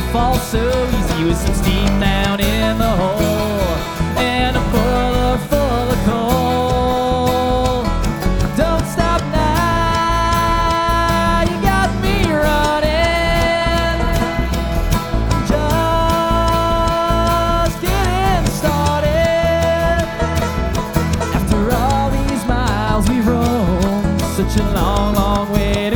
fall so easy with some steam down in the hole and a puller full of coal. Don't stop now, you got me running. Just getting started. After all these miles we've roamed, such a long, long way